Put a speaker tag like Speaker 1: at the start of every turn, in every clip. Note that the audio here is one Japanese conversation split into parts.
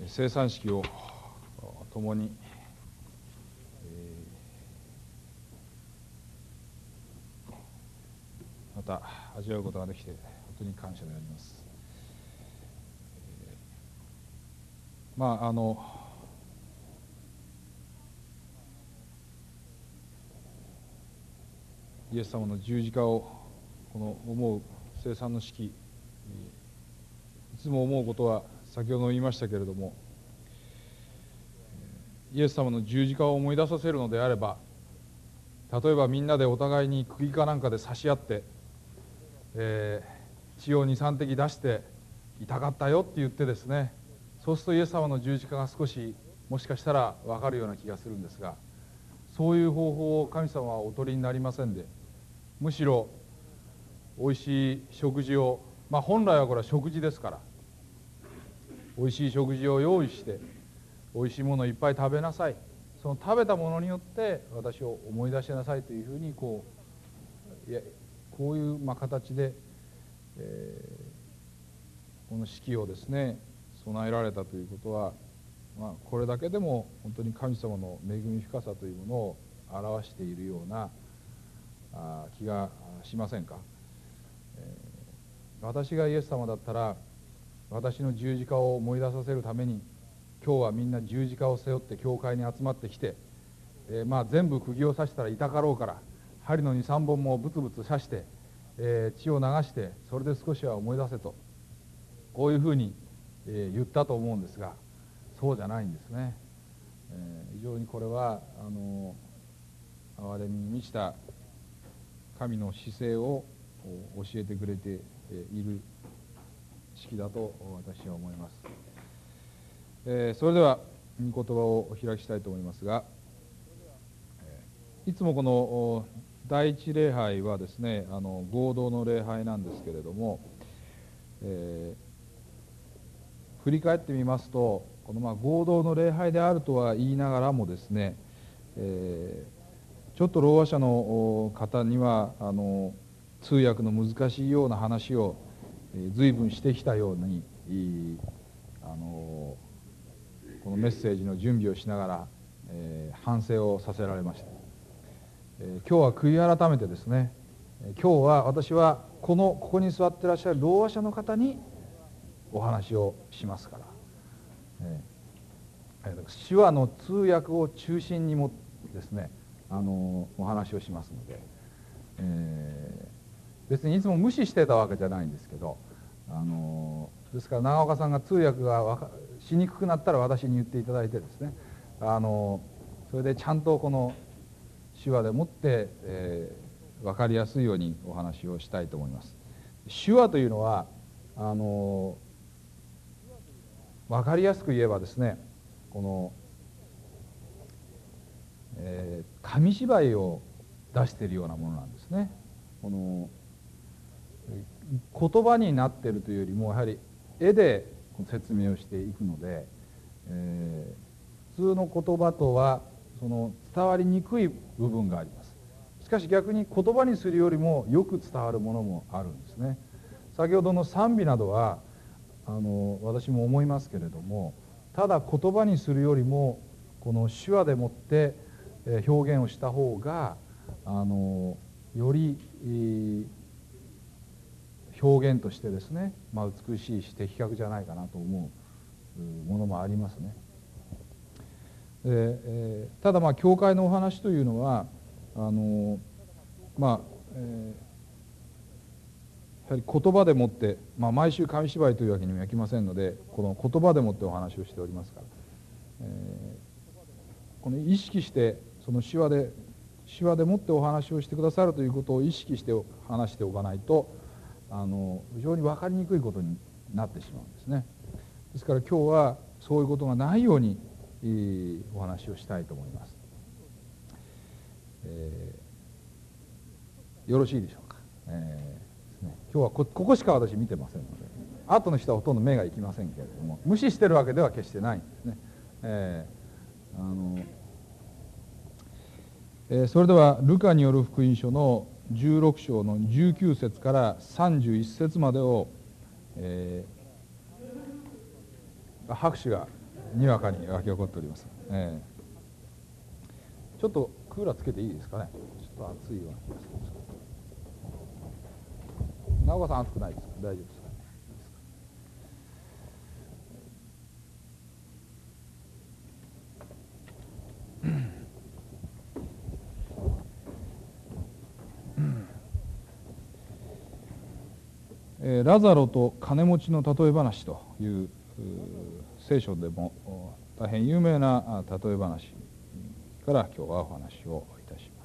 Speaker 1: 生産式を共にまた味わうことができて本当に感謝であります。イエス様の十字架をこの思う生産の式、いつも思うことは先ほども言いましたけれども、イエス様の十字架を思い出させるのであれば、例えばみんなでお互いに釘かなんかで刺し合って、血を2、3滴出して痛かったよって言ってですね、そうするとイエス様の十字架が少しもしかしたら分かるような気がするんですが、そういう方法を神様はお取りになりませんで、むしろおいしい食事を、本来はこれは食事ですから、おいしい食事を用意しておいしいものをいっぱい食べなさい、その食べたものによって私を思い出しなさいというふうにこういう形で、この式をですね備えられたということは、これだけでも本当に神様の恵み深さというものを表しているような気がしませんか。私がイエス様だったら、私の十字架を思い出させるために今日はみんな十字架を背負って教会に集まってきて、全部釘を刺したら痛かろうから針の2、3本もブツブツ刺して、血を流してそれで少しは思い出せと、こういうふうに、言ったと思うんですが、そうじゃないんですね。非常にこれは憐れみに満ちた神の姿勢を教えてくれている式だと私は思います。それでは御言葉をお開きしたいと思いますが、いつもこの第一礼拝はですね、合同の礼拝なんですけれども、振り返ってみますと、この合同の礼拝であるとは言いながらもですね、ちょっとろう話者の方には通訳の難しいような話を随分してきたようにこのメッセージの準備をしながら、反省をさせられました。今日は悔い改めてですね、今日は私はここに座ってらっしゃるろう話者の方にお話をしますから、手話の通訳を中心にもですねお話をしますので、別にいつも無視してたわけじゃないんですけど、ですから長岡さんが通訳がしにくくなったら私に言っていただいてですね、それでちゃんとこの手話でもって、分かりやすいようにお話をしたいと思います。手話というのは分かりやすく言えばですね、この、紙芝居を出しているようなものなんですね。この言葉になっているというよりもやはり絵で説明をしていくので、普通の言葉とはその伝わりにくい部分があります。しかし逆に言葉にするよりもよく伝わるものもあるんですね。先ほどの賛美などは私も思いますけれども、ただ言葉にするよりもこの手話でもって表現をした方がより表現としてですね、美しいし的確じゃないかなと思うものもありますね。ただ教会のお話というのはやはり言葉でもって、毎週紙芝居というわけにもいきませんので、この言葉でもってお話をしておりますから、この意識してその手話でもってお話をしてくださるということを意識して話しておかないと非常に分かりにくいことになってしまうんですね。ですから今日はそういうことがないようにお話をしたいと思います。よろしいでしょうか。今日はここしか私見てませんので、後の人はほとんど目がいきませんけれども、無視してるわけでは決してないんですね。それではルカによる福音書の16章の19節から31節までを、拍手がにわかに湧き起こっております。ちょっとクーラーつけていいですかね。ちょっと暑いような気がするんですけど。直川さん暑くないですか。大丈夫ですか。ラザロと金持ちの例え話という聖書でも大変有名な例え話から今日はお話をいたします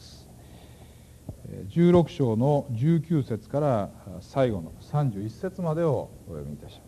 Speaker 1: 。16章の19節から最後の31節までをお読みいたします。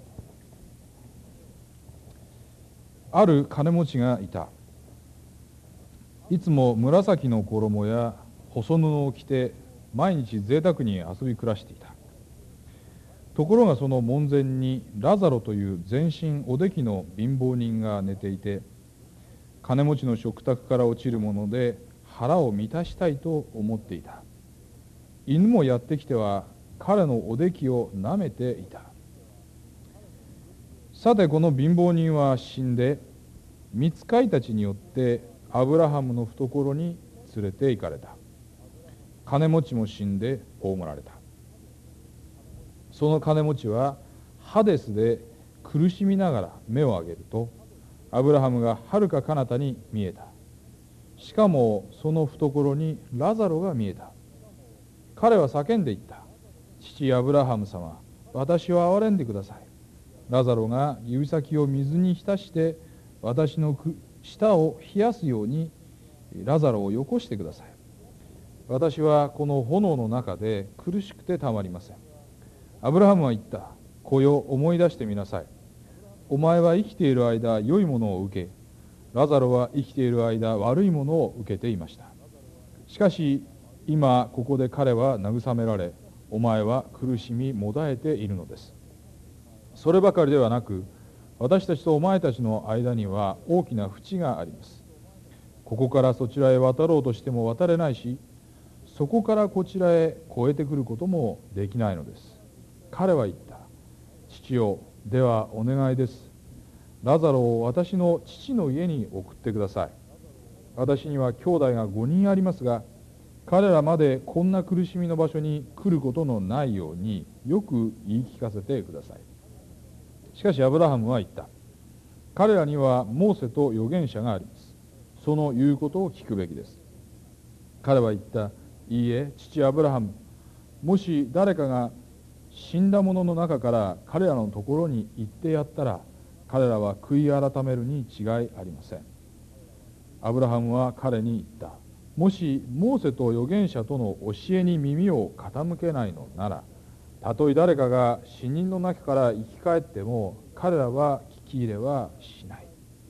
Speaker 1: ある金持ちがいた。いつも紫の衣や細布を着て毎日贅沢に遊び暮らしていた。ところがその門前にラザロという全身おできの貧乏人が寝ていて、金持ちの食卓から落ちるもので腹を満たしたいと思っていた。犬もやってきては彼のおできを舐めていた。さてこの貧乏人は死んで、御使いたちによってアブラハムの懐に連れて行かれた。金持ちも死んで葬られた。その金持ちはハデスで苦しみながら目を上げると、アブラハムがはるか彼方に見えた。しかもその懐にラザロが見えた。彼は叫んでいった。父アブラハム様、私を憐れんでください。ラザロが指先を水に浸して私の舌を冷やすようにラザロをよこしてください。私はこの炎の中で苦しくてたまりません。アブラハムは言った。子よ、思い出してみなさい。お前は生きている間良いものを受け、ラザロは生きている間悪いものを受けていました。しかし今ここで彼は慰められ、お前は苦しみもだえているのです。そればかりではなく、私たちとお前たちの間には大きな淵があります。ここからそちらへ渡ろうとしても渡れないし、そこからこちらへ越えてくることもできないのです。彼は言った。父よ、ではお願いです。ラザロを私の父の家に送ってください。私には兄弟が5人ありますが、彼らまでこんな苦しみの場所に来ることのないようによく言い聞かせてください。しかしアブラハムは言った。彼らにはモーセと預言者があります。その言うことを聞くべきです。彼は言った。いいえ、父アブラハム、もし誰かが死んだ者の中から彼らのところに行ってやったら、彼らは悔い改めるに違いありません。アブラハムは彼に言った。もしモーセと預言者との教えに耳を傾けないのなら、たとえ誰かが死人の中から生き返っても彼らは聞き入れはしない。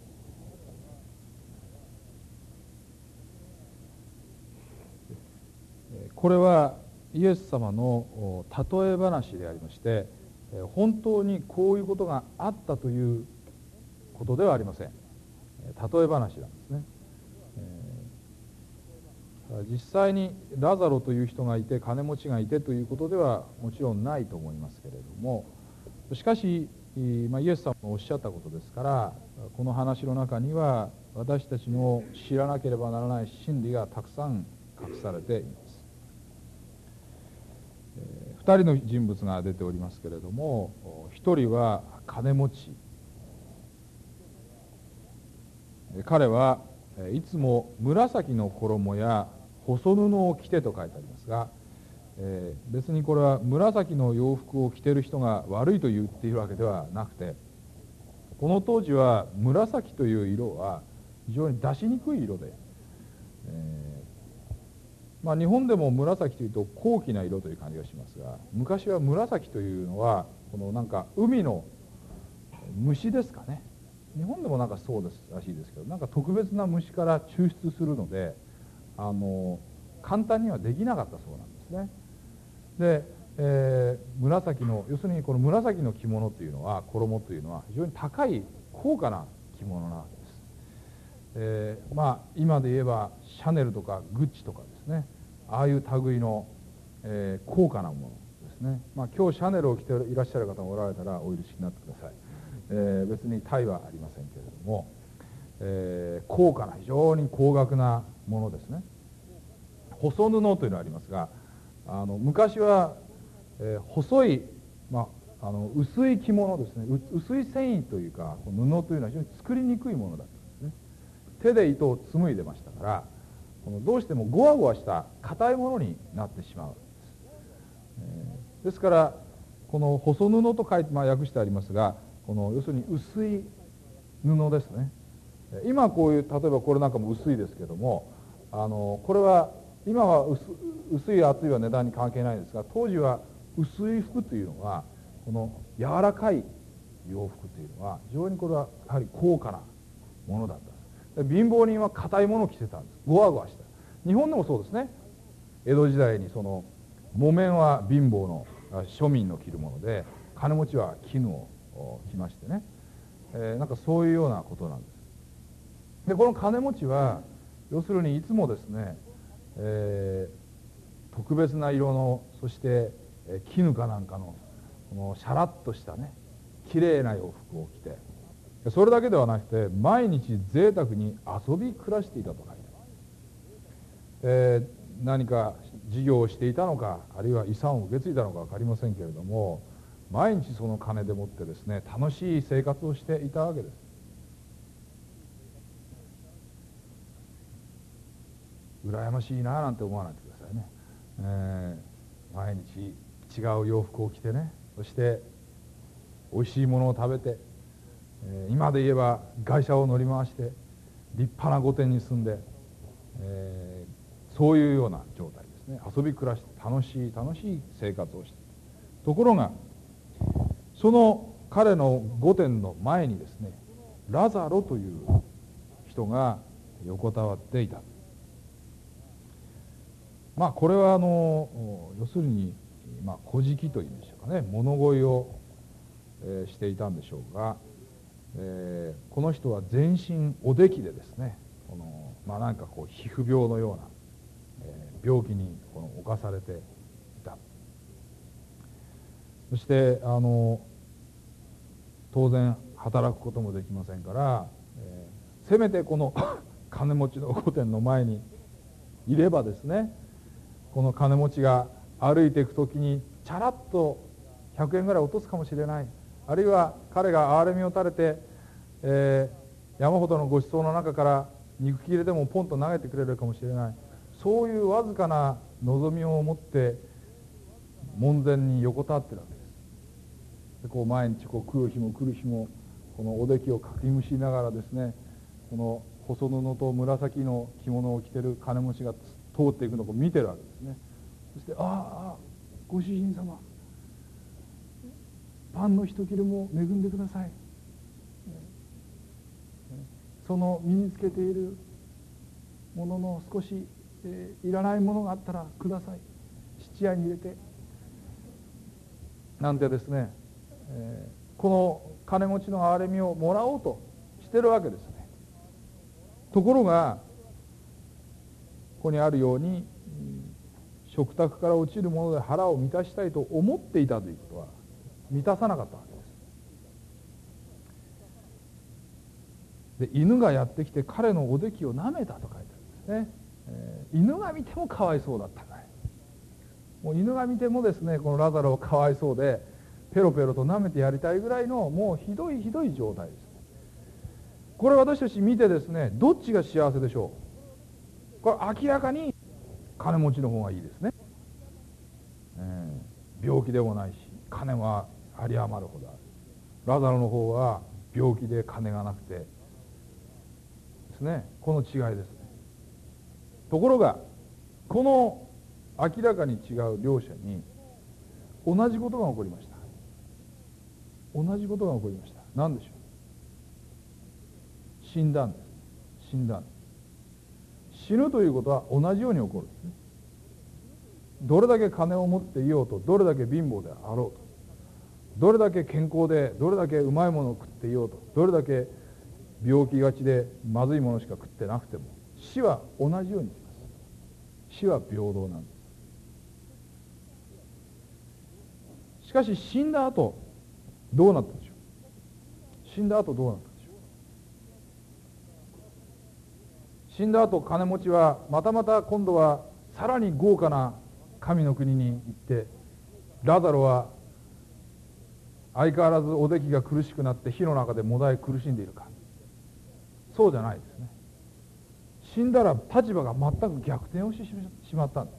Speaker 1: これはイエス様の例え話でありまして、本当にこういうことがあったということではありません。例え話なんですね。実際にラザロという人がいて金持ちがいてということではもちろんないと思いますけれども、しかし、イエス様のおっしゃったことですから、この話の中には私たちの知らなければならない真理がたくさん隠されています。2人の人物が出ておりますけれども、1人は金持ち。彼はいつも紫の衣や細布を着てと書いてありますが、別にこれは紫の洋服を着ている人が悪いと言っているわけではなくて、この当時は紫という色は非常に出しにくい色で、日本でも紫というと高貴な色という感じがしますが、昔は紫というのはこのなんか海の虫ですかね。日本でもなんかそうですらしいですけど、なんか特別な虫から抽出するので簡単にはできなかったそうなんですね。で、紫の要するにこの紫の着物というのは衣というのは非常に高い高価な着物なわけです。今で言えばシャネルとかグッチとかですね、ああいう類の、高価なものですね。今日シャネルを着ていらっしゃる方もおられたらお許しになってください。 別に大はありませんけれども、高価な非常に高額なものですね。細布というのがありますが、昔は、細い、薄い着物ですね、薄い繊維というか布というのは非常に作りにくいものだったんですね。手で糸を紡いでましたから、どうしてもゴワゴワした硬いものになってしまうんです。ですからこの細布と書いて、訳してありますが、要するに薄い布ですね。今こういう、例えばこれなんかも薄いですけども、これは今は薄い厚いは値段に関係ないですが、当時は薄い服というのは、この柔らかい洋服というのは非常にこれはやはり高価なものだったんです。貧乏人は硬いものを着てたんです。ゴワゴワした。日本でもそうですね。江戸時代に木綿は貧乏の庶民の着るもので、金持ちは絹を着ましてね、なんかそういうようなことなんです。でこの金持ちは要するにいつもですね、特別な色の、そして絹かなんかのこのシャラッとしたね、きれいな洋服を着て、それだけではなくて毎日贅沢に遊び暮らしていたと書いてある。何か事業をしていたのか、あるいは遺産を受け継いだのか分かりませんけれども、毎日その金でもってですね、楽しい生活をしていたわけです。羨ましいななんて思わないでくださいね。毎日違う洋服を着てね、そしておいしいものを食べて、今で言えば外車を乗り回して立派な御殿に住んで、そういうような状態ですね。遊び暮らして楽しい生活をしている。ところがその彼の御殿の前にですね、ラザロという人が横たわっていた。これは要するに小じというんでしょうかね、物乞いを、していたんでしょうが、この人は全身おできでですね、なんか皮膚病のような、病気に侵されていた。そして当然働くこともできませんから、せめてこの金持ちの御殿の前にいればですね、この金持ちが歩いていくときにチャラッと100円ぐらい落とすかもしれない、あるいは彼が憐れみを垂れて、山ほどのご馳走の中から肉切れでもポンと投げてくれるかもしれない、そういうわずかな望みを持って門前に横たわってるわけです。で毎日来る日も来る日もこのおできをかきむしながらですね、この細布と紫の着物を着てる金持ちが通っていくのを見てるわけですね。そしてご主人様、パンの一切れも恵んでください、その身につけているものの少し、いらないものがあったらください、質屋に入れてなんてですね、この金持ちの憐れみをもらおうとしてるわけですね。ところがここにあるように、食卓から落ちるもので腹を満たしたいと思っていたということは満たさなかったわけです。で犬がやってきて彼のおできを舐めたと書いてあるんですね。犬が見てもかわいそうだったぐらい、もう犬が見てもですね、このラザロをかわいそうでペロペロと舐めてやりたいぐらいのもうひどい状態です。これ私たち見てですね、どっちが幸せでしょう。これ明らかに金持ちの方がいいですね。病気でもないし金は有り余るほどある。ラザロの方は病気で金がなくてですね、この違いですね。ところがこの明らかに違う両者に同じことが起こりました。同じことが起こりました。何でしょう。死んだんです。死んだんです。死ぬということは同じように起こるんですね。どれだけ金を持っていようと、どれだけ貧乏であろうと、どれだけ健康でどれだけうまいものを食っていようと、どれだけ病気がちでまずいものしか食ってなくても死は同じように来ます。死は平等なんです。しかし死んだ後どうなったでしょう。 死んだ後どうなったでしょう。死んだ後金持ちはまた今度はさらに豪華な神の国に行って、ラザロは相変わらずおできが苦しくなって火の中でもだえ苦しんでいるか。そうじゃないですね。死んだら立場が全く逆転をしてしまったんです。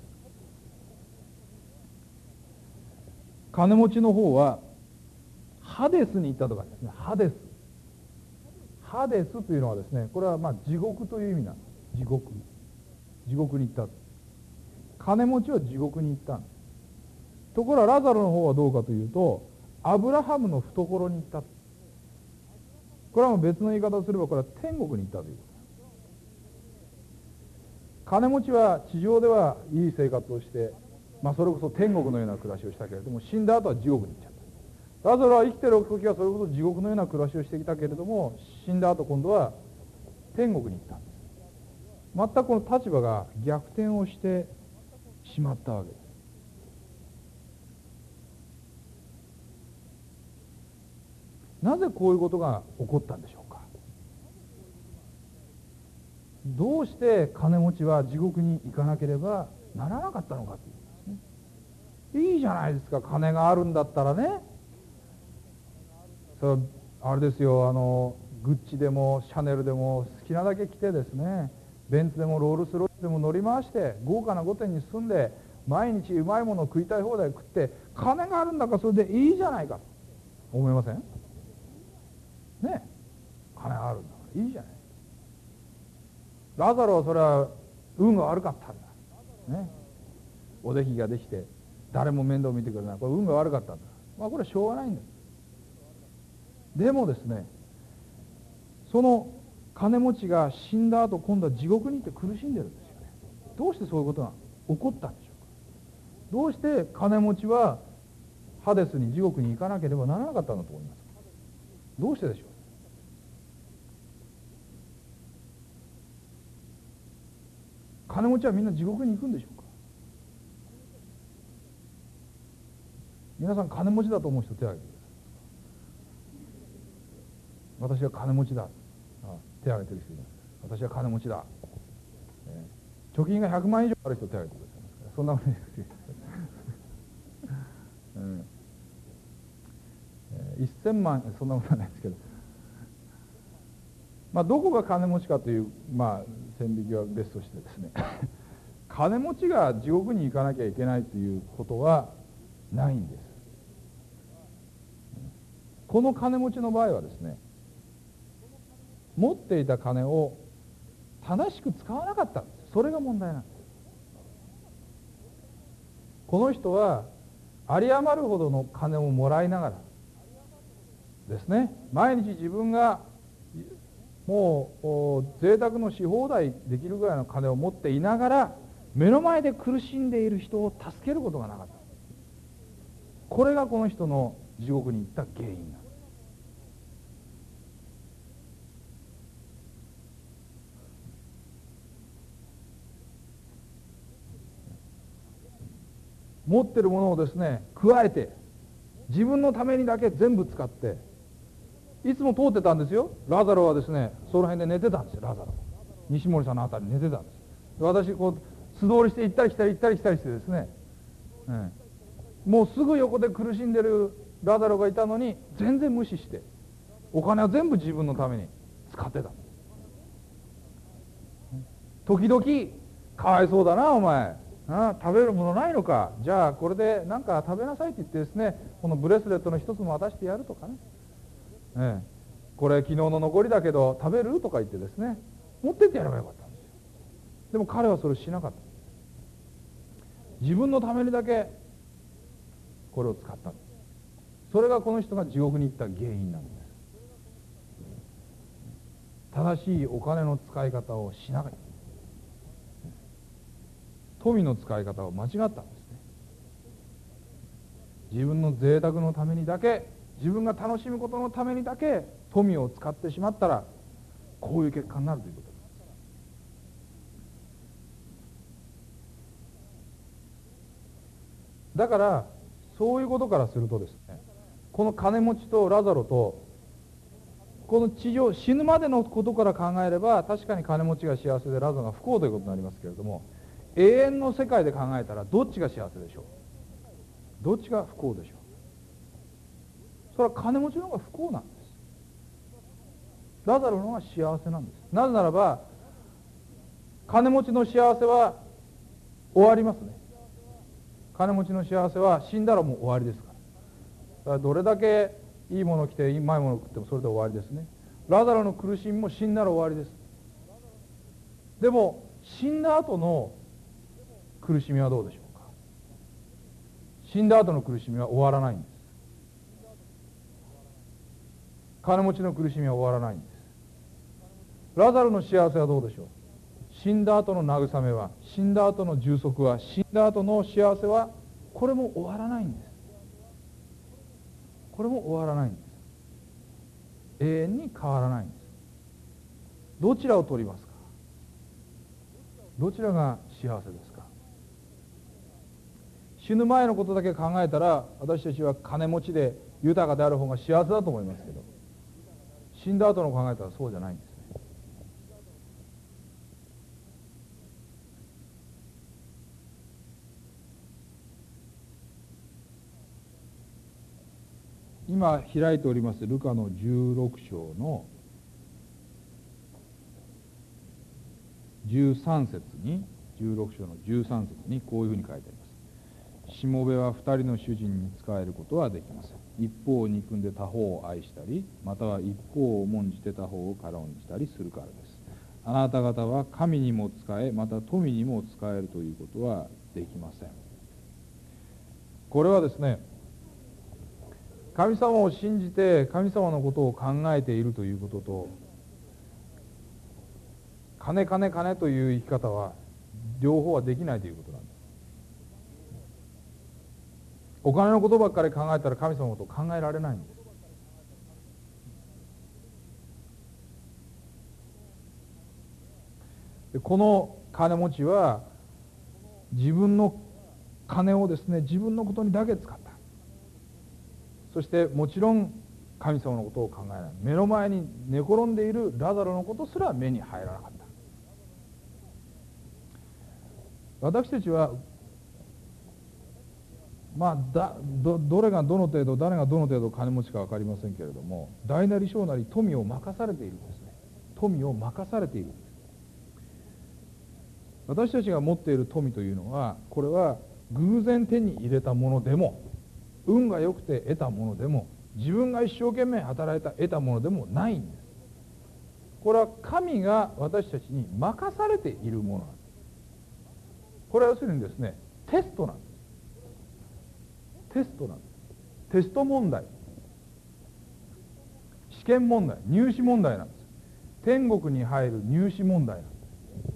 Speaker 1: 金持ちの方はハデスに行ったとかですね。ハデスというのはですね、これは地獄という意味なんです。地獄に行った。金持ちは地獄に行ったんです。ところがラザロの方はどうかというと、アブラハムの懐に行った。これはもう別の言い方をすれば、これは天国に行ったということ。金持ちは地上ではいい生活をして、それこそ天国のような暮らしをしたけれども、死んだ後は地獄に行っちゃった。ラザロは生きてる時はそれこそ地獄のような暮らしをしてきたけれども、死んだ後今度は天国に行ったんです。全くこの立場が逆転をしてしまったわけです。なぜこういうことが起こったんでしょうか。どうして金持ちは地獄に行かなければならなかったのかということですね。いいじゃないですか、金があるんだったらね。それあれですよ、グッチでもシャネルでも好きなだけ着てですね、ベンツでもロールスロイスでも乗り回して豪華な御殿に住んで、毎日うまいものを食いたい放題食って、金があるんだからそれでいいじゃないかと思いませんね。金があるんだからいいじゃない。ラザロはそれは運が悪かったんだ、ね、おできができて誰も面倒を見てくれない、これ運が悪かったんだ、これはしょうがないんだ。でもですね、その金持ちが死んだ後、今度は地獄に行って苦しんでるんですよね。どうしてそういうことが起こったんでしょうか。どうして金持ちはハデスに地獄に行かなければならなかったんだと思いますか。どうしてでしょう。金持ちはみんな地獄に行くんでしょうか。皆さん金持ちだと思う人手を挙げてください。私は金持ちだ。手を挙げてる人います。私は金持ちだ。貯金が100万以上ある人手を挙げてくださいますから、そんなことないですよ。1000万、そんなことはないですけど、どこが金持ちかという、線引きは別としてですね金持ちが地獄に行かなきゃいけないということはないんです。この金持ちの場合はですね、持っていた金を正しく使わなかったんです。それが問題なんです。この人は有り余るほどの金をもらいながらですね、毎日自分がもう贅沢のし放題できるぐらいの金を持っていながら、目の前で苦しんでいる人を助けることがなかった。これがこの人の地獄に行った原因なんです。持ってるものをですね加えて、自分のためにだけ全部使って、いつも通ってたんですよ。ラザロはですねその辺で寝てたんですよ。ラザロ西森さんのあたりに寝てたんです。私素通りして行ったり来たり行ったり来たりしてですね、もうすぐ横で苦しんでるラザロがいたのに全然無視して、お金は全部自分のために使ってた。時々かわいそうだなお前、食べるものないのか、じゃあこれで何か食べなさいって言ってですね、このブレスレットの一つも渡してやるとかね、これ昨日の残りだけど食べるとか言ってですね持ってってやればよかったんですよ。でも彼はそれをしなかった。自分のためにだけこれを使った。それがこの人が地獄に行った原因なんです。正しいお金の使い方をしなかった。富の使い方を間違ったんですね。自分の贅沢のためにだけ、自分が楽しむことのためにだけ富を使ってしまったら、こういう結果になるということです。だからそういうことからするとですね、この金持ちとラザロとこの地上死ぬまでのことから考えれば確かに金持ちが幸せでラザロが不幸ということになりますけれども、永遠の世界で考えたらどっちが幸せでしょう？どっちが不幸でしょう？それは金持ちの方が不幸なんです。ラザロの方が幸せなんです。なぜならば金持ちの幸せは終わりますね。金持ちの幸せは死んだらもう終わりですから。だからどれだけいいものを着てうまいものを食ってもそれで終わりですね。ラザロの苦しみも死んだら終わりです。でも死んだ後の苦しみはどうでしょうか？死んだ後の苦しみは終わらないんです。金持ちの苦しみは終わらないんです。ラザロの幸せはどうでしょう？死んだ後の慰めは、死んだ後の充足は、死んだ後の幸せは、これも終わらないんです。これも終わらないんです。永遠に変わらないんです。どちらを取りますか？どちらが幸せですか？死ぬ前のことだけ考えたら私たちは金持ちで豊かである方が幸せだと思いますけど、死んだ後の考えたらそうじゃないんですね。今開いておりますルカの16章の13節に、16章の13節にこういうふうに書いてあります。しもべは二人の主人に仕えることはできません。一方を憎んで他方を愛したり、または一方を重んじて他方を軽んじたりするからです。あなた方は神にも仕え、また富にも仕えるということはできません。これはですね、神様を信じて神様のことを考えているということと、金金金という生き方は両方はできないということなんです。お金のことばっかり考えたら神様のことを考えられないんです。でこの金持ちは自分の金をですね、自分のことにだけ使った。そしてもちろん神様のことを考えない。目の前に寝転んでいるラザロのことすら目に入らなかった。私たちはどれがどの程度、誰がどの程度金持ちか分かりませんけれども、大なり小なり富を任されているんですね。富を任されているんです。私たちが持っている富というのは、これは偶然手に入れたものでも、運が良くて得たものでも、自分が一生懸命働いた得たものでもないんです。これは神が私たちに任されているものなんです。これは要するにですね、テストなんです。テストなんです。テスト問題、試験問題、入試問題なんです。天国に入る入試問題なんです。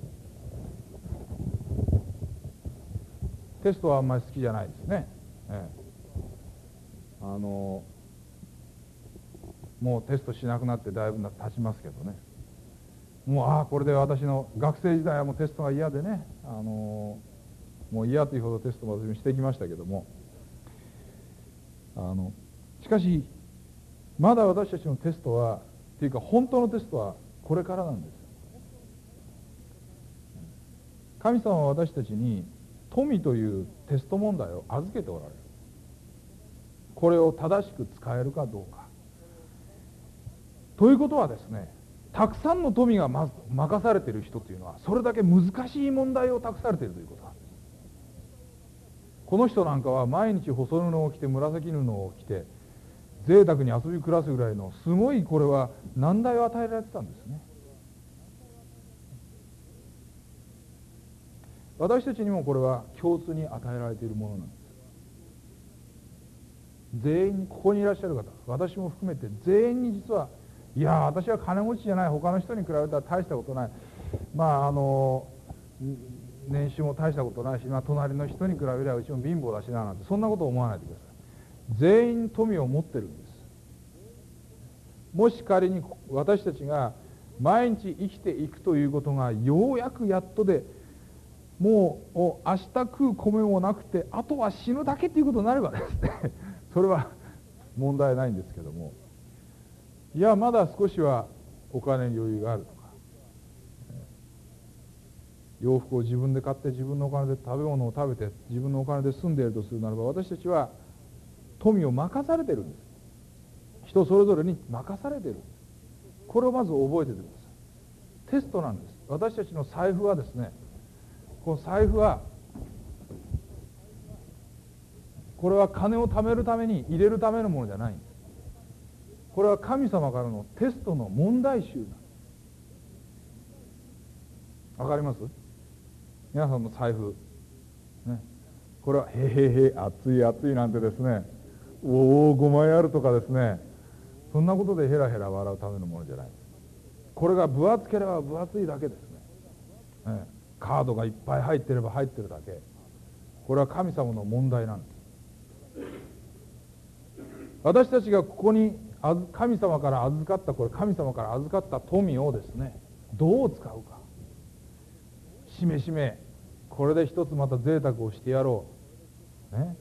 Speaker 1: テストはあんまり好きじゃないですね。もうテストしなくなってだいぶ経ちますけどね。もうこれで私の学生時代はもうテストが嫌でね、もう嫌というほどテストも私もしてきましたけども、しかしまだ私たちのテストはっていうか本当のテストはこれからなんです。神様は私たちに富というテスト問題を預けておられる。これを正しく使えるかどうかということはですね、たくさんの富が任されている人というのはそれだけ難しい問題を託されているということなんです。この人なんかは毎日細布を着て紫布を着て贅沢に遊び暮らすぐらいのすごい、これは難題を与えられてたんですね。私たちにもこれは共通に与えられているものなんです。全員に、ここにいらっしゃる方、私も含めて全員に実は、いや私は金持ちじゃない、他の人に比べたら大したことない、年収も大したことないし、隣の人に比べればうちも貧乏だしななんて、そんなことを思わないでください。全員富を持ってるんです。もし仮に私たちが毎日生きていくということがようやくやっとで、もう明日食う米もなくてあとは死ぬだけということになればですねそれは問題ないんですけども、 いやまだ少しはお金に余裕があるとか、洋服を自分で買って自分のお金で食べ物を食べて自分のお金で住んでいるとするならば、私たちは富を任されているんです。人それぞれに任されているんです。これをまず覚えておいてください。テストなんです。私たちの財布はですね、この財布はこれは金を貯めるために入れるためのものじゃないんです。これは神様からのテストの問題集なんです。わかります？皆さんの財布、ね、これはへへへ熱い熱いなんてですね、おお5枚あるとかですね、そんなことでヘラヘラ笑うためのものじゃない。これが分厚ければ分厚いだけですね。カードがいっぱい入ってれば入ってるだけ。これは神様の問題なんです。私たちがここに神様から預かった、これ神様から預かった富をですね、どう使うか。しめしめこれで一つまた贅沢をしてやろう、ね、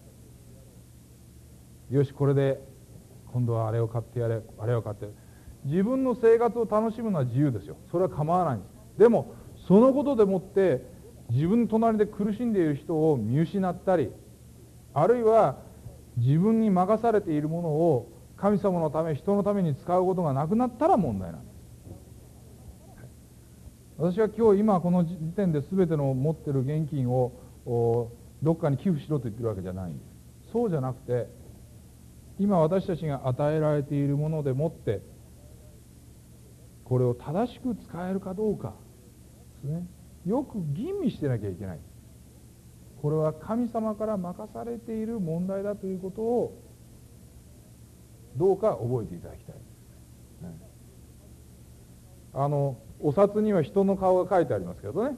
Speaker 1: よしこれで今度はあれを買ってやれ、あれを買ってやれ。自分の生活を楽しむのは自由ですよ。それは構わないんです。でもそのことでもって自分の隣で苦しんでいる人を見失ったり、あるいは自分に任されているものを神様のため人のために使うことがなくなったら問題なんです。私は今日今この時点で全ての持っている現金をどっかに寄付しろと言ってるわけじゃないんです。そうじゃなくて、今私たちが与えられているものでもってこれを正しく使えるかどうかですね、よく吟味してなきゃいけない。これは神様から任されている問題だということをどうか覚えていただきたい。お札には人の顔が書いてありますけどね、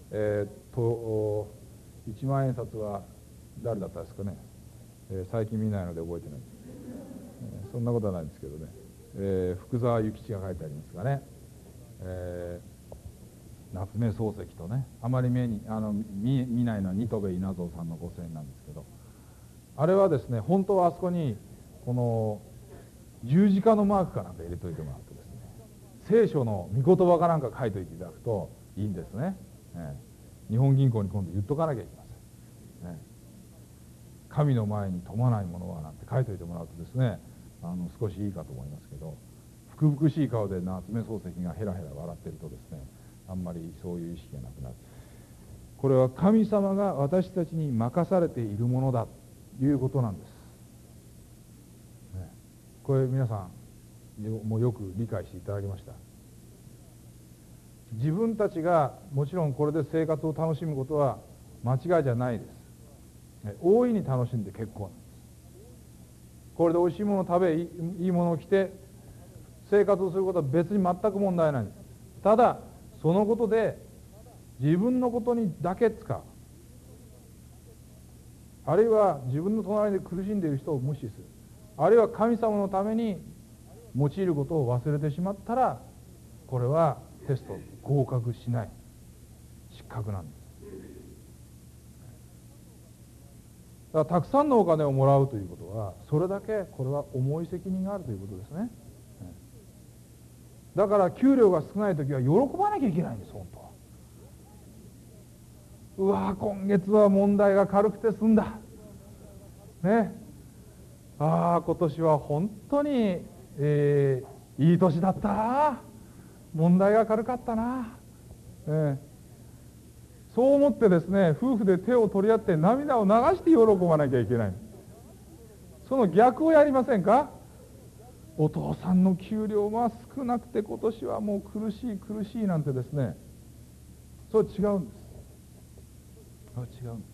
Speaker 1: 一万円札は誰だったですかね、最近見ないので覚えてない、そんなことはないんですけどね、福沢諭吉が書いてありますがね、夏目漱石とね、あまり見ないのは新渡戸稲造さんの五千円なんですけど、あれはですね、本当はあそこにこの十字架のマークかなんか入れといてもらうとですね、聖書の御言葉かなんか書いといていただくといいんですね。日本銀行に今度言っとかなきゃいけません。神の前に富まないものはなんて書いといてもらうとですね、少しいいかと思いますけど、福々しい顔で夏目漱石がヘラヘラ笑ってるとですね、あんまりそういう意識がなくなる。これは神様が私たちに任されているものだということなんです。これ皆さんもうよく理解していただきました。自分たちがもちろんこれで生活を楽しむことは間違いじゃないです。大いに楽しんで結構なんです。これでおいしいものを食べ、いいものを着て生活をすることは別に全く問題ないんです。ただそのことで自分のことにだけ使う、あるいは自分の隣で苦しんでいる人を無視する、あるいは神様のために用いることを忘れてしまったら、これはテスト合格しない、失格なんです。だからたくさんのお金をもらうということは、それだけこれは重い責任があるということですね。だから給料が少ない時は喜ばなきゃいけないんです。本当はうわ今月は問題が軽くて済んだね、今年は本当に、いい年だったな、問題が軽かったな、そう思ってですね、夫婦で手を取り合って涙を流して喜ばなきゃいけない。その逆をやりませんか？お父さんの給料は少なくて今年はもう苦しい苦しいなんてですね、それ違うんです。違うんです。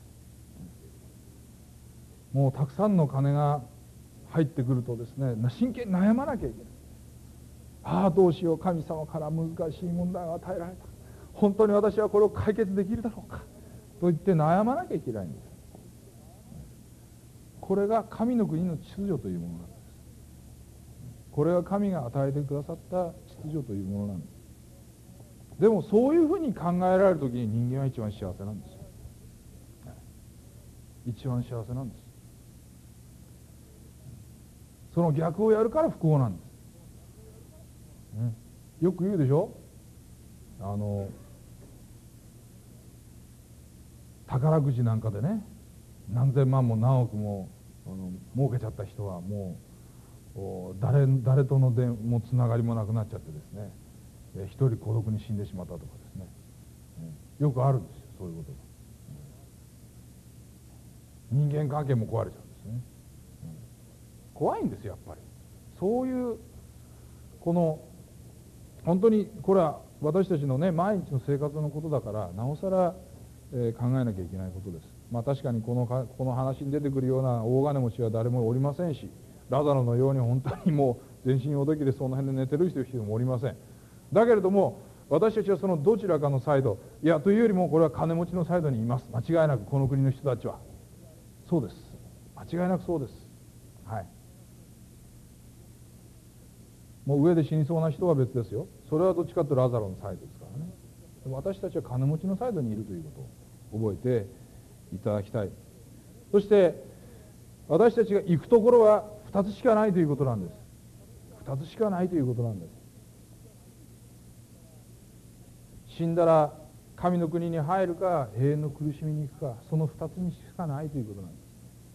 Speaker 1: もうたくさんの金が入ってくるとですね、真剣に悩まなきゃいけない。どうしよう、神様から難しい問題を与えられた、本当に私はこれを解決できるだろうかと言って悩まなきゃいけないんです。これが神の国の秩序というものなんです。これが神が与えてくださった秩序というものなんです。でもそういうふうに考えられるときに人間は一番幸せなんですよ。一番幸せなんです。その逆をやるから不幸なんです。 よく言うでしょ、宝くじなんかでね、何千万も何億も儲けちゃった人はもう誰とのもつながりもなくなっちゃってですね、一人孤独に死んでしまったとかですね、よくあるんですよ、そういうことが。人間関係も壊れちゃうんですね。怖いんですよ、やっぱり。そういうこの本当にこれは私たちのね毎日の生活のことだから、なおさら、考えなきゃいけないことです。確かにこの話に出てくるような大金持ちは誰もおりませんし、ラザロのように本当にもう全身おどきでその辺で寝てる人もおりません。だけれども私たちはそのどちらかのサイド、いやというよりもこれは金持ちのサイドにいます。間違いなくこの国の人たちはそうです。間違いなくそうです。はい。もう上で死にそうな人は別ですよ。それはどっちかというとラザロのサイドですからね。でも私たちは金持ちのサイドにいるということを覚えていただきたい。そして私たちが行くところは2つしかないということなんです。2つしかないということなんです。死んだら神の国に入るか永遠の苦しみに行くか、その2つにしかないということなんです。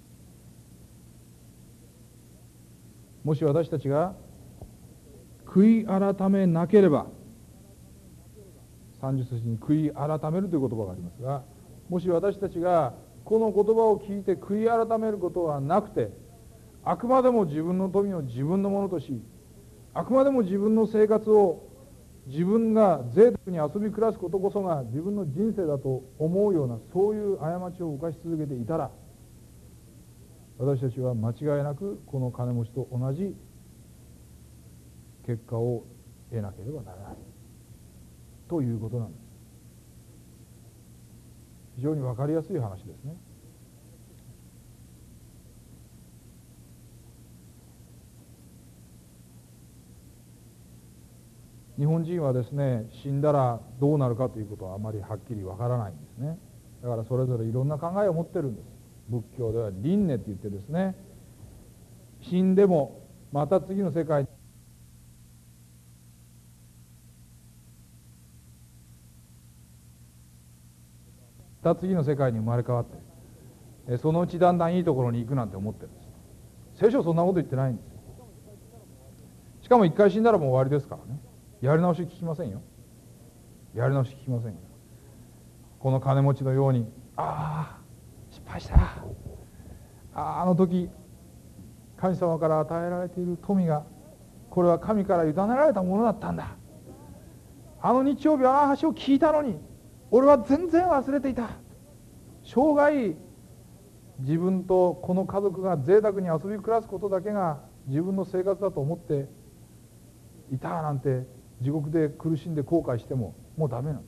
Speaker 1: もし私たちが悔い改めなければ、30節に悔い改めるという言葉がありますが、もし私たちがこの言葉を聞いて悔い改めることはなくて、あくまでも自分の富を自分のものとし、あくまでも自分の生活を自分が贅沢に遊び暮らすことこそが自分の人生だと思うような、そういう過ちを犯し続けていたら、私たちは間違いなくこの金持ちと同じ結果を得なければならないということなんです。非常に分かりやすい話ですね。日本人はですね、死んだらどうなるかということはあまりはっきり分からないんですね。だからそれぞれいろんな考えを持ってるんです。仏教では輪廻って言ってですね、死んでもまた次の世界にまた次の世界に生まれ変わって、そのうちだんだんいいところに行くなんて思ってるんです。聖書はそんなこと言ってないんですよ。しかも一回死んだらもう終わりですからね。やり直し聞きませんよ。やり直し聞きませんよ。この金持ちのように、ああ失敗した、あの時神様から与えられている富が、これは神から委ねられたものだったんだ、あの日曜日あの話を聞いたのに俺は全然忘れていた、生涯自分とこの家族が贅沢に遊び暮らすことだけが自分の生活だと思っていたなんて、地獄で苦しんで後悔してももうダメなんです。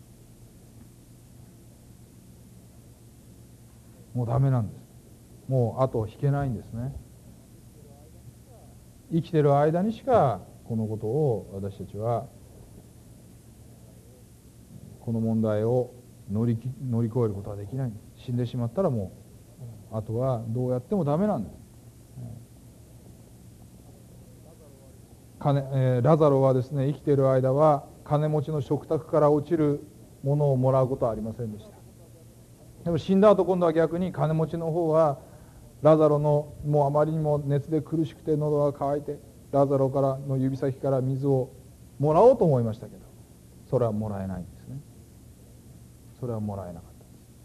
Speaker 1: もうダメなんです。もう後を引けないんですね。生きてる間にしかこのことを私たちは、この問題を乗り越えることはできないんです。死んでしまったらもうあとはどうやってもダメなんです。ラザロはですね、生きている間は金持ちの食卓から落ちるものをもらうことはありませんでした。でも死んだ後、今度は逆に金持ちの方はラザロのもうあまりにも熱で苦しくて喉が渇いて、ラザロからの指先から水をもらおうと思いましたけど、それはもらえないんですね。それはもらえなかった。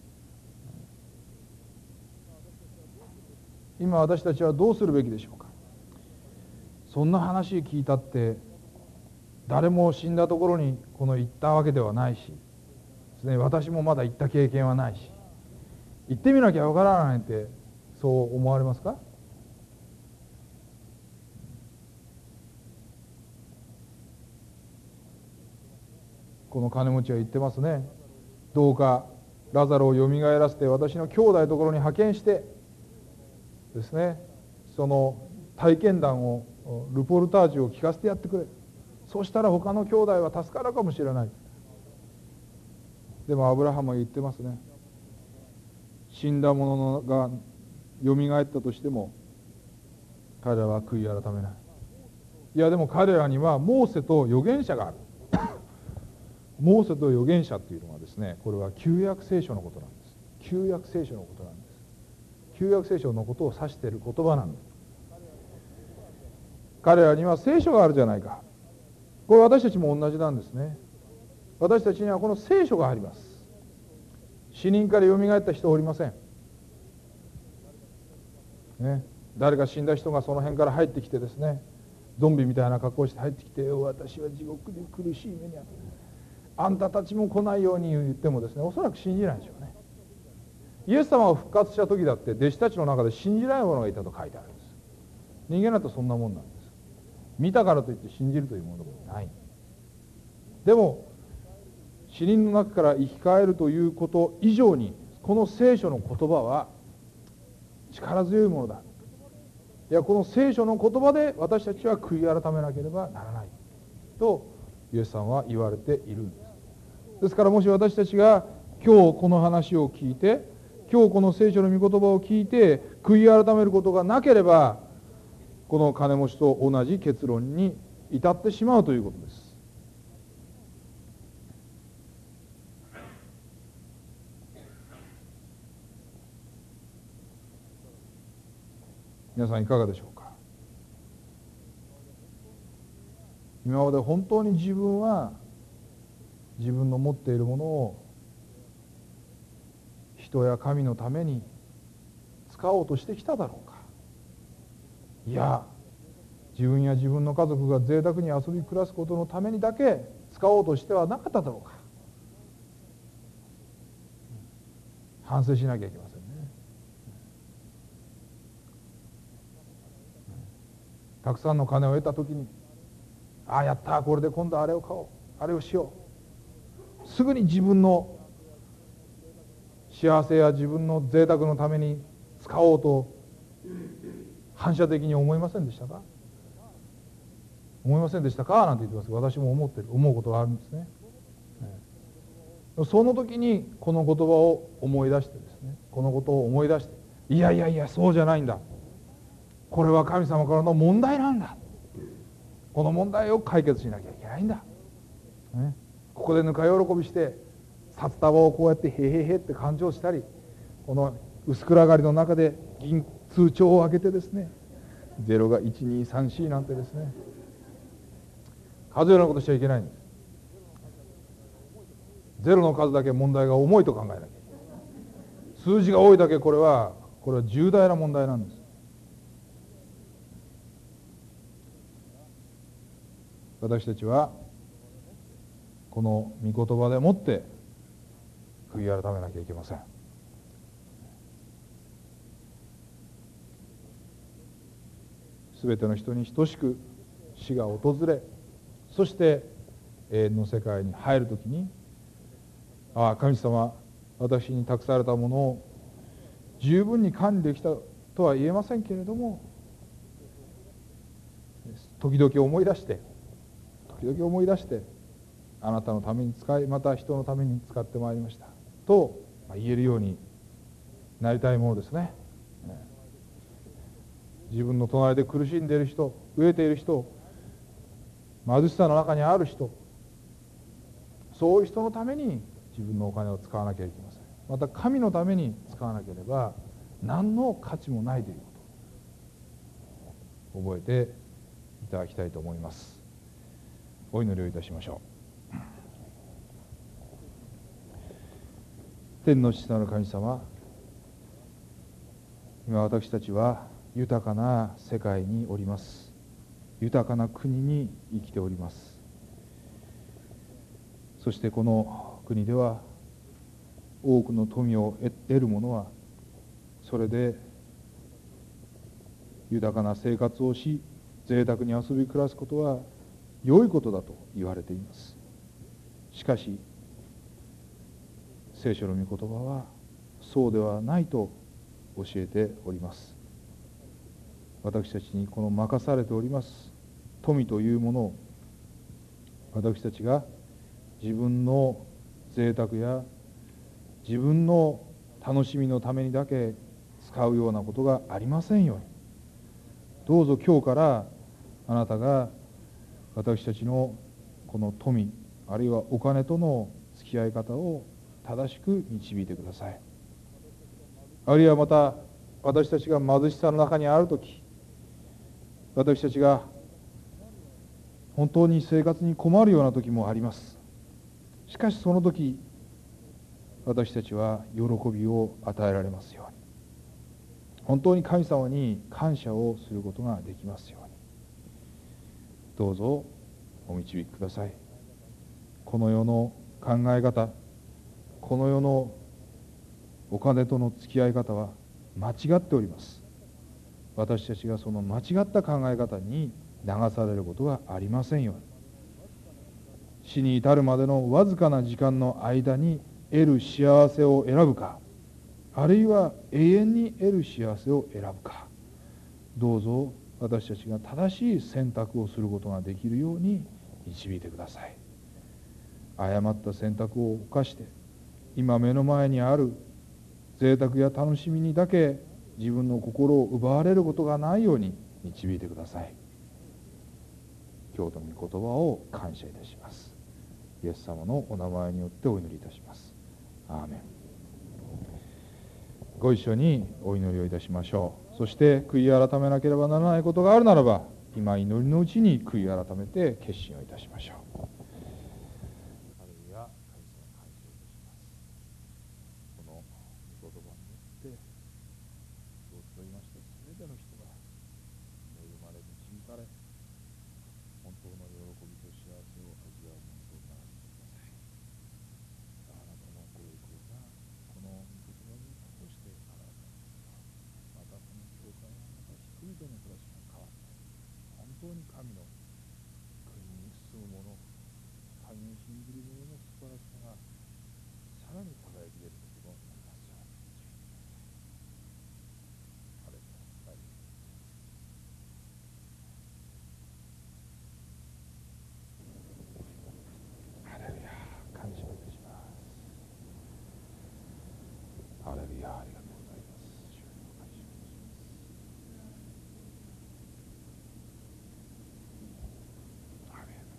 Speaker 1: 今私たちはどうするべきでしょうか。そんな話聞いたって誰も死んだところに行ったわけではないしですね、私もまだ行った経験はないし、行ってみなきゃわからないってそう思われますか。この金持ちは言ってますね。どうかラザロをよみがえらせて私の兄弟のところに派遣してですね、その体験談をルポルタージュを聞かせてやってくれ。そうしたら他の兄弟は助かるかもしれない。でもアブラハムは言ってますね。死んだ者がよみがえったとしても彼らは悔い改めない。 いやでも彼らにはモーセと預言者があるモーセと預言者というのはですね、これは旧約聖書のことなんです。旧約聖書のことなんです。旧約聖書のことを指している言葉なんです。彼らには聖書があるじゃないか。これ私たちも同じなんですね。私たちにはこの聖書があります。死人からよみがえった人はおりません、ね、誰か死んだ人がその辺から入ってきてですね、ゾンビみたいな格好して入ってきて、私は地獄で苦しい目にあった、あんたたちも来ないように言ってもですね、おそらく信じないでしょうね。イエス様が復活した時だって弟子たちの中で信じない者がいたと書いてあるんです。人間だとそんなもんなんです。見たからといって信じるというものでもない。でも死人の中から生き返るということ以上に、この聖書の言葉は力強いものだ。いや、この聖書の言葉で私たちは悔い改めなければならないとイエスさんは言われているんです。ですからもし私たちが今日この話を聞いて、今日この聖書の御言葉を聞いて悔い改めることがなければ、この金持ちと同じ結論に至ってしまうということです。皆さんいかがでしょうか。今まで本当に自分は自分の持っているものを人や神のために使おうとしてきただろうか。いや、自分や自分の家族が贅沢に遊び暮らすことのためにだけ使おうとしてはなかっただろうか。反省しなきゃいけませんね。たくさんの金を得た時に、ああやった、これで今度あれを買おう、あれをしよう、すぐに自分の幸せや自分の贅沢のために使おうと反射的に思いませんでしたか。思いませんでしたかなんて言ってます。私も思うことがあるんですね。その時にこの言葉を思い出してですね、このことを思い出して、いやいやいや、そうじゃないんだ、これは神様からの問題なんだ、この問題を解決しなきゃいけないんだ、ね、ここでぬか喜びして札束をこうやってへへへって勘定したり、この薄暗がりの中で銀通帳を開けてですね、ゼロが1234なんてですね、数えるようなことしちゃいけないんです。ゼロの数だけ問題が重いと考えなきゃいけない。数字が多いだけこれは重大な問題なんです。私たちはこの御言葉でもって悔い改めなきゃいけません。すべての人に等しく死が訪れ、そして永遠の世界に入るときに、ああ、神様、私に託されたものを十分に管理できたとは言えませんけれども、時々思い出してあなたのために使い、また人のために使ってまいりましたと言えるようになりたいものですね。自分の隣で苦しんでいる人、飢えている人、貧しさの中にある人、そういう人のために自分のお金を使わなきゃいけません。また神のために使わなければ何の価値もないということを覚えていただきたいと思います。お祈りをいたしましょう。天の父なる神様、今私たちは豊かな世界におります。豊かな国に生きております。そしてこの国では多くの富を得る者はそれで豊かな生活をし、贅沢に遊び暮らすことは良いことだと言われています。しかし聖書の御言葉はそうではないと教えております。私たちにこの任されております富というものを、私たちが自分の贅沢や自分の楽しみのためにだけ使うようなことがありませんように、どうぞ今日からあなたが私たちのこの富あるいはお金との付き合い方を正しく導いてください。あるいはまた私たちが貧しさの中にあるとき、私たちが本当に生活に困るような時もあります。しかしその時、私たちは喜びを与えられますように、本当に神様に感謝をすることができますように、どうぞお導きください。この世の考え方、この世のお金との付き合い方は間違っております。私たちがその間違った考え方に流されることがありませんように、死に至るまでのわずかな時間の間に得る幸せを選ぶか、あるいは永遠に得る幸せを選ぶか、どうぞ私たちが正しい選択をすることができるように導いてください。誤った選択を犯して今目の前にある贅沢や楽しみにだけ自分の心を奪われることがないように導いてください。今日の御言葉を感謝いたします。イエス様のお名前によってお祈りいたします。アーメン。ご一緒にお祈りをいたしましょう。そして悔い改めなければならないことがあるならば、今祈りのうちに悔い改めて決心をいたしましょう。ハレルヤ、神様感謝いたします。この御言葉によってそうと言いましたすべての人が恵まれ導かれ、本当の喜びと幸せを味わうものとならせてください。あなたのご栄光がこの御言葉に通して表されます。またこの教会がまた人々の暮らしが変わって、本当に神の国に進む者、神に信じる者の素晴らしさがさらに輝き出ることとなりますように導いてください。ハレルヤ。ハレルヤ、感謝いたします。ハレルヤ、ありがとうございます。主よ、感謝いたします。アーメン。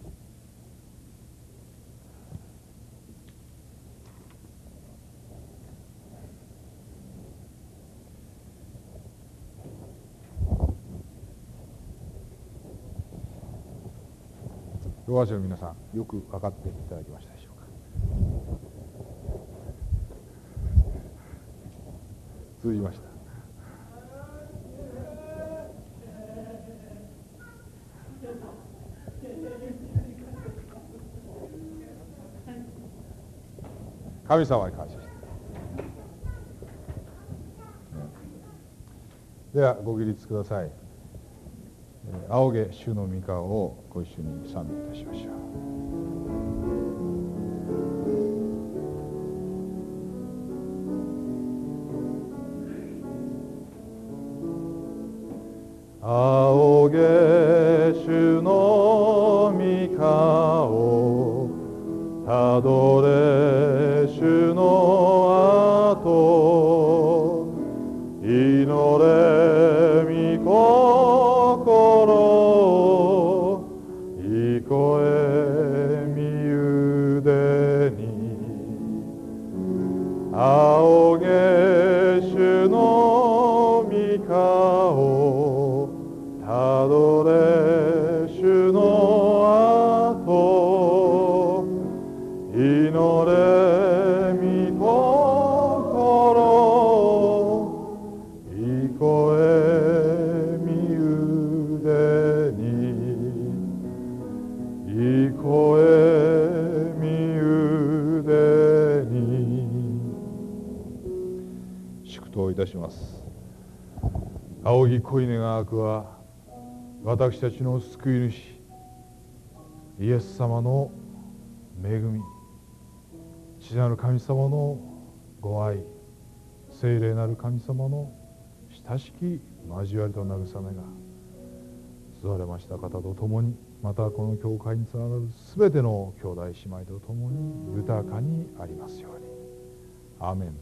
Speaker 1: ロワーシの皆さん、よく分かっていただきましたでしょうか。通じました。神様に感謝して。ではご起立ください。仰げ主の御顔をご一緒に賛美いたしましょう。仰げ主の御顔、たどれ主の後、祈れ御心、いこえ身腕に、仰げ主の御顔、たどれ主の後、祈れ御心、いこえ身腕に、いこえ身腕に。祝祷いたします。仰ぎ恋願わくは、私たちの救い主イエス様の恵み、父なる神様のご愛、聖霊なる神様の親しき交わりと慰めが救われました方と共に、またこの教会につながるすべての兄弟姉妹と共に豊かにありますように。アーメン。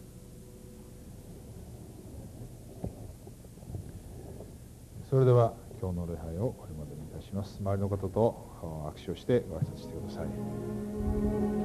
Speaker 1: それでは今日の礼拝をこれまでにいたします。 たします。周りの方と握手をしてご挨拶してください。